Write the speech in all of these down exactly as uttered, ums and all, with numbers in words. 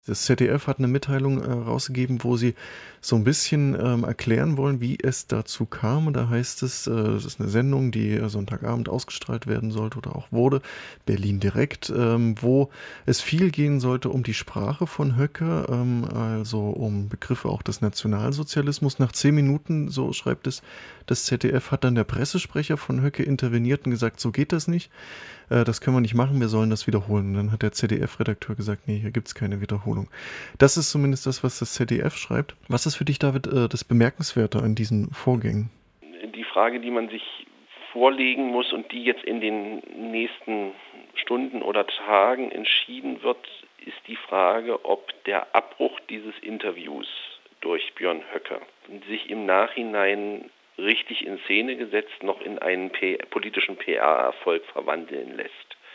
Das Z D F hat 'ne Mitteilung, äh, rausgegeben, wo sie so 'n bisschen, ähm, erklären wollen, wie es dazu kam. Und da heißt es, äh, das ist 'ne Sendung, die, äh, Sonntagabend ausgestrahlt werden sollte oder auch wurde, Berlin direkt, ähm, wo es viel gehen sollte um die Sprache von Höcke, ähm, also um Begriffe auch des Nationalsozialismus. Nach zehn Minuten, so schreibt es das Z D F, hat dann der Pressesprecher von Höcke interveniert und gesagt: „So geht das nicht. Äh, das können wir nicht machen, wir sollen das wiederholen.“ Und dann hat der Z D F-Redakteur gesagt: „Ne, hier gibt's keine Wiederholung.“ Das ist zumindest das, was das Z D F schreibt. Was ist für dich, David, äh, das Bemerkenswerte an diesen Vorgängen? Die Frage, die man sich vorlegen muss und die jetzt in den nächsten Stunden oder Tagen entschieden wird, ist die Frage, ob der Abbruch dieses Interviews durch Björn Höcke sich im Nachhinein richtig in Szene gesetzt noch in einen P- politischen P R-Erfolg verwandeln lässt.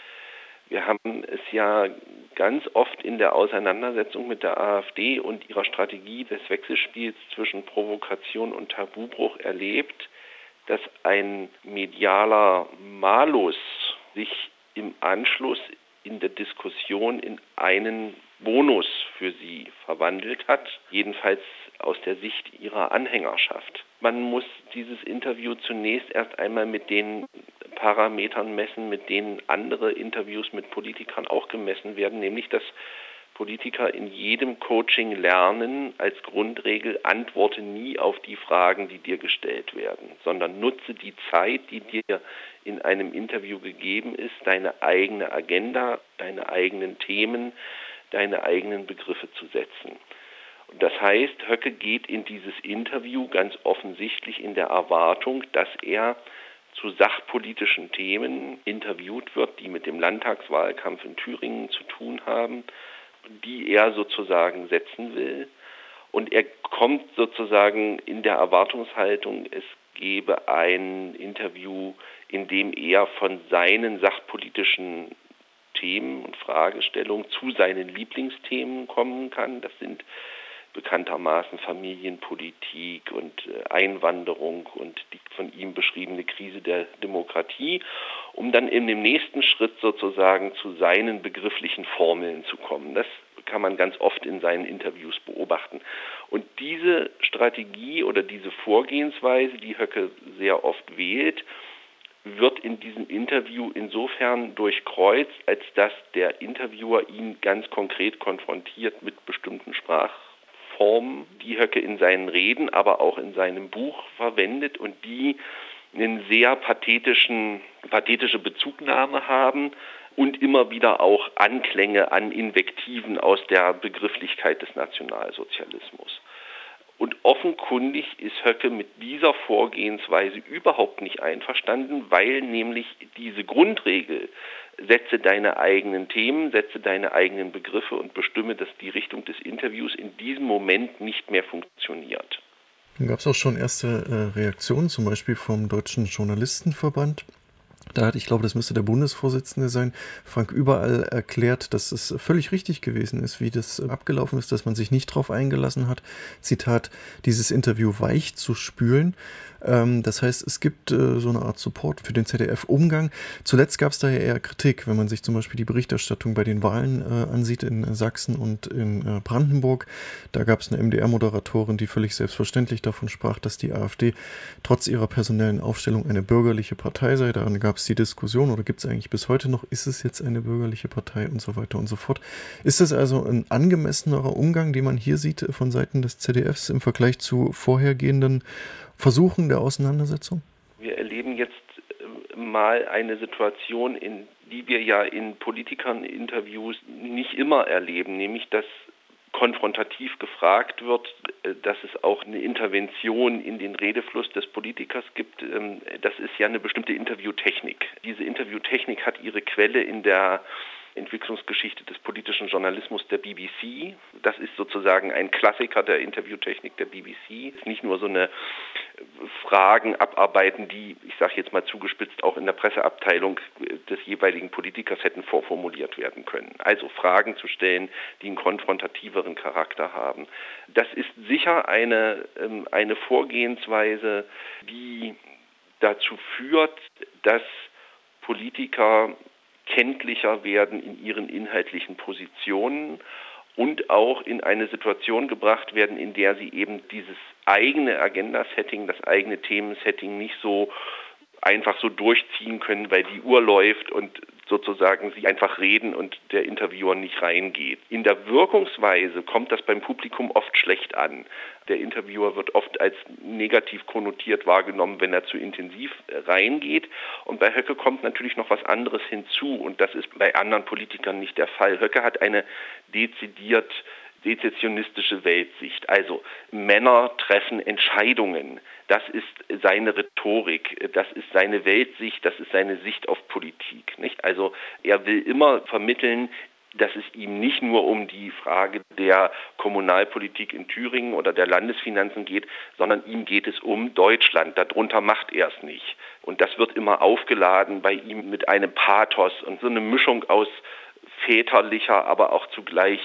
Wir haben es ja ganz oft in der Auseinandersetzung mit der AfD und ihrer Strategie des Wechselspiels zwischen Provokation und Tabubruch erlebt, dass ein medialer Malus sich im Anschluss in der Diskussion in einen Bonus für sie verwandelt hat, jedenfalls aus der Sicht ihrer Anhängerschaft. Man muss dieses Interview zunächst erst einmal mit den Parametern messen, mit denen andere Interviews mit Politikern auch gemessen werden, nämlich dass Politiker in jedem Coaching lernen, als Grundregel, antworte nie auf die Fragen, die dir gestellt werden, sondern nutze die Zeit, die dir in einem Interview gegeben ist, deine eigene Agenda, deine eigenen Themen, deine eigenen Begriffe zu setzen. Und das heißt, Höcke geht in dieses Interview ganz offensichtlich in der Erwartung, dass er zu sachpolitischen Themen interviewt wird, die mit dem Landtagswahlkampf in Thüringen zu tun haben, die er sozusagen setzen will. Und er kommt sozusagen in der Erwartungshaltung, es gebe ein Interview, in dem er von seinen sachpolitischen Themen und Fragestellungen zu seinen Lieblingsthemen kommen kann. Das sind bekanntermaßen Familienpolitik und Einwanderung und die von ihm beschriebene Krise der Demokratie, um dann in dem nächsten Schritt sozusagen zu seinen begrifflichen Formeln zu kommen. Das kann man ganz oft in seinen Interviews beobachten. Und diese Strategie oder diese Vorgehensweise, die Höcke sehr oft wählt, wird in diesem Interview insofern durchkreuzt, als dass der Interviewer ihn ganz konkret konfrontiert mit bestimmten Sprachformen, die Höcke in seinen Reden, aber auch in seinem Buch verwendet und die einen sehr pathetischen, pathetische Bezugnahme haben und immer wieder auch Anklänge an Invektiven aus der Begrifflichkeit des Nationalsozialismus. Und offenkundig ist Höcke mit dieser Vorgehensweise überhaupt nicht einverstanden, weil nämlich diese Grundregel, setze deine eigenen Themen, setze deine eigenen Begriffe und bestimme, dass die Richtung des Interviews in diesem Moment nicht mehr funktioniert. Dann gab es auch schon erste äh, Reaktionen, zum Beispiel vom Deutschen Journalistenverband. Da hat, ich glaube, das müsste der Bundesvorsitzende sein, Frank Überall erklärt, dass es völlig richtig gewesen ist, wie das abgelaufen ist, dass man sich nicht drauf eingelassen hat, Zitat, dieses Interview weich zu spülen. Ähm, das heißt, es gibt äh, so eine Art Support für den Z D F-Umgang. Zuletzt gab es da ja eher Kritik, wenn man sich zum Beispiel die Berichterstattung bei den Wahlen äh, ansieht in Sachsen und in äh, Brandenburg. Da gab es eine M D R-Moderatorin, die völlig selbstverständlich davon sprach, dass die AfD trotz ihrer personellen Aufstellung eine bürgerliche Partei sei. Daran gab es die Diskussion, oder gibt es eigentlich bis heute noch, ist es jetzt eine bürgerliche Partei und so weiter und so fort. Ist das also ein angemessenerer Umgang, den man hier sieht von Seiten des Z D Fs im Vergleich zu vorhergehenden Versuchen der Auseinandersetzung? Wir erleben jetzt mal eine Situation, in die wir ja in Politikern-Interviews nicht immer erleben, nämlich dass konfrontativ gefragt wird, dass es auch eine Intervention in den Redefluss des Politikers gibt. Das ist ja eine bestimmte Interviewtechnik. Diese Interviewtechnik hat ihre Quelle in der Entwicklungsgeschichte des politischen Journalismus der B B C. Das ist sozusagen ein Klassiker der Interviewtechnik der B B C. Nicht nur so eine Fragen abarbeiten, die, ich sage jetzt mal zugespitzt, auch in der Presseabteilung des jeweiligen Politikers hätten vorformuliert werden können. Also Fragen zu stellen, die einen konfrontativeren Charakter haben. Das ist sicher eine, eine Vorgehensweise, die dazu führt, dass Politiker kenntlicher werden in ihren inhaltlichen Positionen und auch in eine Situation gebracht werden, in der sie eben dieses eigene Agenda-Setting, das eigene Themensetting nicht so einfach so durchziehen können, weil die Uhr läuft und sozusagen sie einfach reden und der Interviewer nicht reingeht. In der Wirkungsweise kommt das beim Publikum oft schlecht an. Der Interviewer wird oft als negativ konnotiert wahrgenommen, wenn er zu intensiv reingeht. Und bei Höcke kommt natürlich noch was anderes hinzu und das ist bei anderen Politikern nicht der Fall. Höcke hat eine dezidiert sezessionistische Weltsicht. Also Männer treffen Entscheidungen. Das ist seine Rhetorik, das ist seine Weltsicht, das ist seine Sicht auf Politik, nicht? Also er will immer vermitteln, dass es ihm nicht nur um die Frage der Kommunalpolitik in Thüringen oder der Landesfinanzen geht, sondern ihm geht es um Deutschland. Darunter macht er es nicht. Und das wird immer aufgeladen bei ihm mit einem Pathos und so eine Mischung aus väterlicher, aber auch zugleich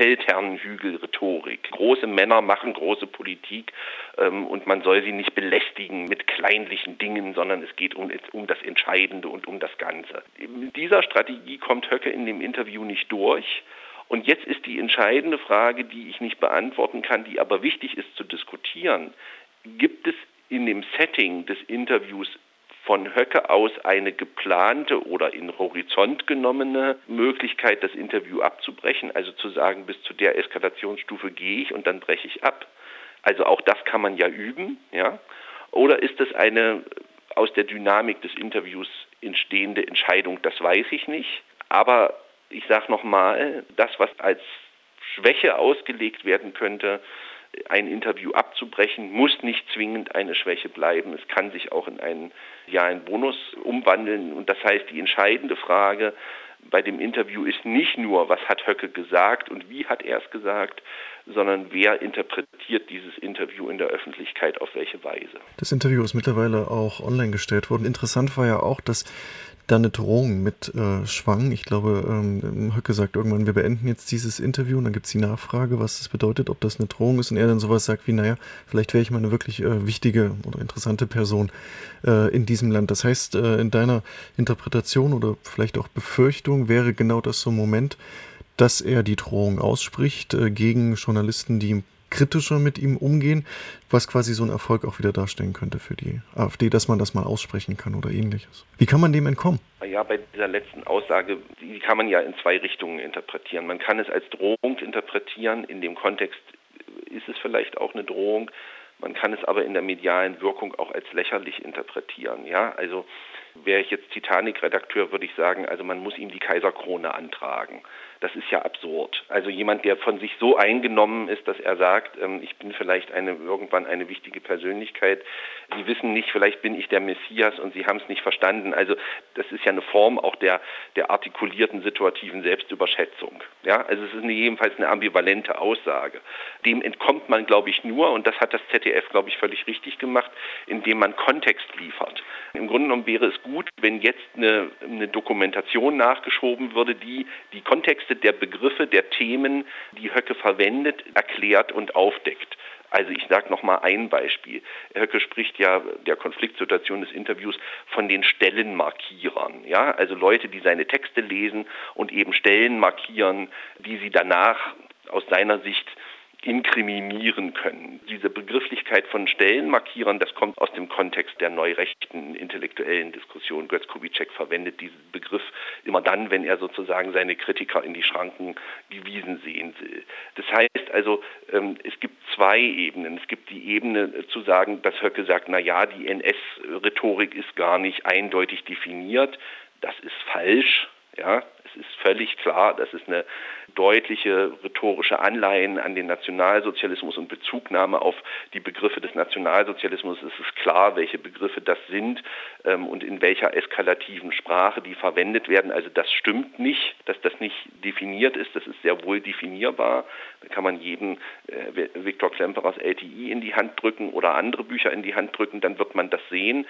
Feldherrnhügel-Rhetorik. Große Männer machen große Politik ähm, und man soll sie nicht belästigen mit kleinlichen Dingen, sondern es geht um, um das Entscheidende und um das Ganze. Mit dieser Strategie kommt Höcke in dem Interview nicht durch. Und jetzt ist die entscheidende Frage, die ich nicht beantworten kann, die aber wichtig ist zu diskutieren. Gibt es in dem Setting des Interviews von Höcke aus eine geplante oder in Horizont genommene Möglichkeit, das Interview abzubrechen, also zu sagen, bis zu der Eskalationsstufe gehe ich und dann breche ich ab. Also auch das kann man ja üben, ja. Oder ist es eine aus der Dynamik des Interviews entstehende Entscheidung, das weiß ich nicht. Aber ich sage nochmal, das, was als Schwäche ausgelegt werden könnte, ein Interview abzubrechen, muss nicht zwingend eine Schwäche bleiben. Es kann sich auch in einen, ja, einen Bonus umwandeln. Und das heißt, die entscheidende Frage bei dem Interview ist nicht nur, was hat Höcke gesagt und wie hat er es gesagt, sondern wer interpretiert dieses Interview in der Öffentlichkeit auf welche Weise. Das Interview ist mittlerweile auch online gestellt worden. Interessant war ja auch, dass da eine Drohung mit äh, schwang. Ich glaube, ähm, Höcke sagt irgendwann, wir beenden jetzt dieses Interview und dann gibt es die Nachfrage, was das bedeutet, ob das eine Drohung ist und er dann sowas sagt wie, naja, vielleicht wäre ich mal eine wirklich äh, wichtige oder interessante Person äh, in diesem Land. Das heißt, äh, in deiner Interpretation oder vielleicht auch Befürchtung wäre genau das so ein Moment, dass er die Drohung ausspricht äh, gegen Journalisten, die kritischer mit ihm umgehen, was quasi so ein Erfolg auch wieder darstellen könnte für die AfD, dass man das mal aussprechen kann oder ähnliches. Wie kann man dem entkommen? Ja, bei dieser letzten Aussage, die kann man ja in zwei Richtungen interpretieren. Man kann es als Drohung interpretieren, in dem Kontext ist es vielleicht auch eine Drohung, man kann es aber in der medialen Wirkung auch als lächerlich interpretieren. Ja, also wäre ich jetzt Titanic-Redakteur, würde ich sagen, also man muss ihm die Kaiserkrone antragen. Das ist ja absurd. Also jemand, der von sich so eingenommen ist, dass er sagt, ähm, ich bin vielleicht eine, irgendwann eine wichtige Persönlichkeit. Sie wissen nicht, vielleicht bin ich der Messias und Sie haben es nicht verstanden. Also das ist ja eine Form auch der, der artikulierten situativen Selbstüberschätzung. Ja, also es ist eine, jedenfalls eine ambivalente Aussage. Dem entkommt man, glaube ich, nur, und das hat das Z D F, glaube ich, völlig richtig gemacht, indem man Kontext liefert. Im Grunde genommen wäre es gut, wenn jetzt eine, eine Dokumentation nachgeschoben würde, die die Kontexte der Begriffe, der Themen, die Höcke verwendet, erklärt und aufdeckt. Also ich sage nochmal ein Beispiel. Höcke spricht ja der Konfliktsituation des Interviews von den Stellenmarkierern. Ja? Also Leute, die seine Texte lesen und eben Stellen markieren, die sie danach aus seiner Sicht inkriminieren können. Diese Begrifflichkeit von Stellenmarkierern, das kommt aus dem Kontext der neurechten intellektuellen Diskussion. Götz Kubitschek verwendet diesen Begriff immer dann, wenn er sozusagen seine Kritiker in die Schranken gewiesen sehen will. Das heißt also, es gibt zwei Ebenen. Es gibt die Ebene zu sagen, dass Höcke sagt, na ja, die N S-Rhetorik ist gar nicht eindeutig definiert. Das ist falsch. Ja, es ist völlig klar, das ist eine deutliche rhetorische Anleihen an den Nationalsozialismus und Bezugnahme auf die Begriffe des Nationalsozialismus. Es ist klar, welche Begriffe das sind ähm, und in welcher eskalativen Sprache die verwendet werden. Also das stimmt nicht, dass das nicht definiert ist. Das ist sehr wohl definierbar. Da kann man jedem äh, Viktor Klemperers L T I in die Hand drücken oder andere Bücher in die Hand drücken, dann wird man das sehen.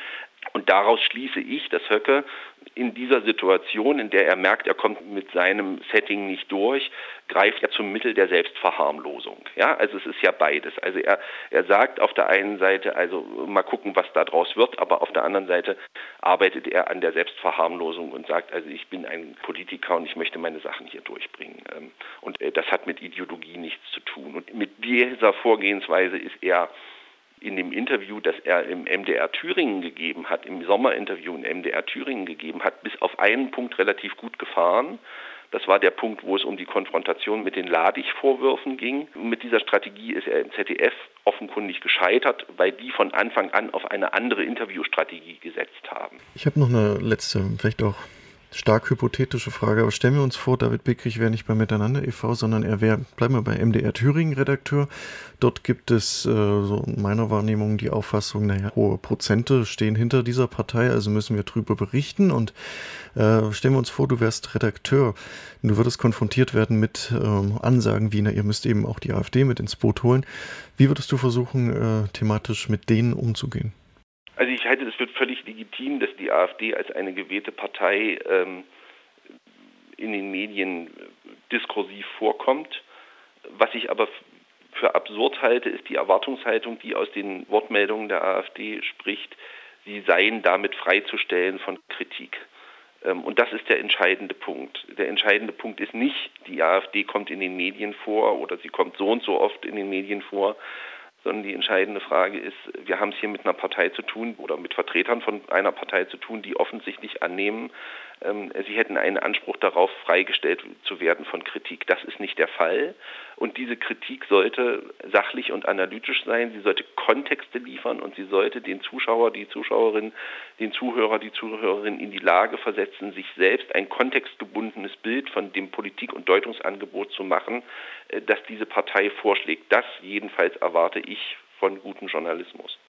Und daraus schließe ich, dass Höcke in dieser Situation, in der er merkt, er kommt mit seinem Setting nicht durch, greift er zum Mittel der Selbstverharmlosung. Ja, also es ist ja beides. Also er, er sagt auf der einen Seite, also mal gucken, was da draus wird, aber auf der anderen Seite arbeitet er an der Selbstverharmlosung und sagt, also ich bin ein Politiker und ich möchte meine Sachen hier durchbringen. Und das hat mit Ideologie nichts zu tun. Und mit dieser Vorgehensweise ist er in dem Interview, das er im M D R Thüringen gegeben hat, im Sommerinterview im M D R Thüringen gegeben hat, bis auf einen Punkt relativ gut gefahren. Das war der Punkt, wo es um die Konfrontation mit den Ladig-Vorwürfen ging. Und mit dieser Strategie ist er im Z D F offenkundig gescheitert, weil die von Anfang an auf eine andere Interviewstrategie gesetzt haben. Ich habe noch eine letzte, vielleicht auch stark hypothetische Frage, aber stellen wir uns vor, David Beckrich wäre nicht bei Miteinander e V, sondern er wäre, bleiben wir bei M D R Thüringen Redakteur. Dort gibt es äh, so in meiner Wahrnehmung die Auffassung, naja, hohe Prozente stehen hinter dieser Partei, also müssen wir drüber berichten. Und äh, stellen wir uns vor, du wärst Redakteur und du würdest konfrontiert werden mit ähm, Ansagen wie, na, ihr müsst eben auch die AfD mit ins Boot holen. Wie würdest du versuchen, äh, thematisch mit denen umzugehen? Also ich halte, es wird völlig legitim, dass die AfD als eine gewählte Partei ähm, in den Medien diskursiv vorkommt. Was ich aber für absurd halte, ist die Erwartungshaltung, die aus den Wortmeldungen der AfD spricht, sie seien damit freizustellen von Kritik. Ähm, und das ist der entscheidende Punkt. Der entscheidende Punkt ist nicht, die AfD kommt in den Medien vor oder sie kommt so und so oft in den Medien vor, sondern die entscheidende Frage ist, wir haben es hier mit einer Partei zu tun oder mit Vertretern von einer Partei zu tun, die offensichtlich annehmen, ähm, sie hätten einen Anspruch darauf, freigestellt zu werden von Kritik. Das ist nicht der Fall. Und diese Kritik sollte sachlich und analytisch sein, sie sollte Kontexte liefern und sie sollte den Zuschauer, die Zuschauerin, den Zuhörer, die Zuhörerin in die Lage versetzen, sich selbst ein kontextgebundenes Bild von dem Politik- und Deutungsangebot zu machen, das diese Partei vorschlägt. Das jedenfalls erwarte ich von gutem Journalismus.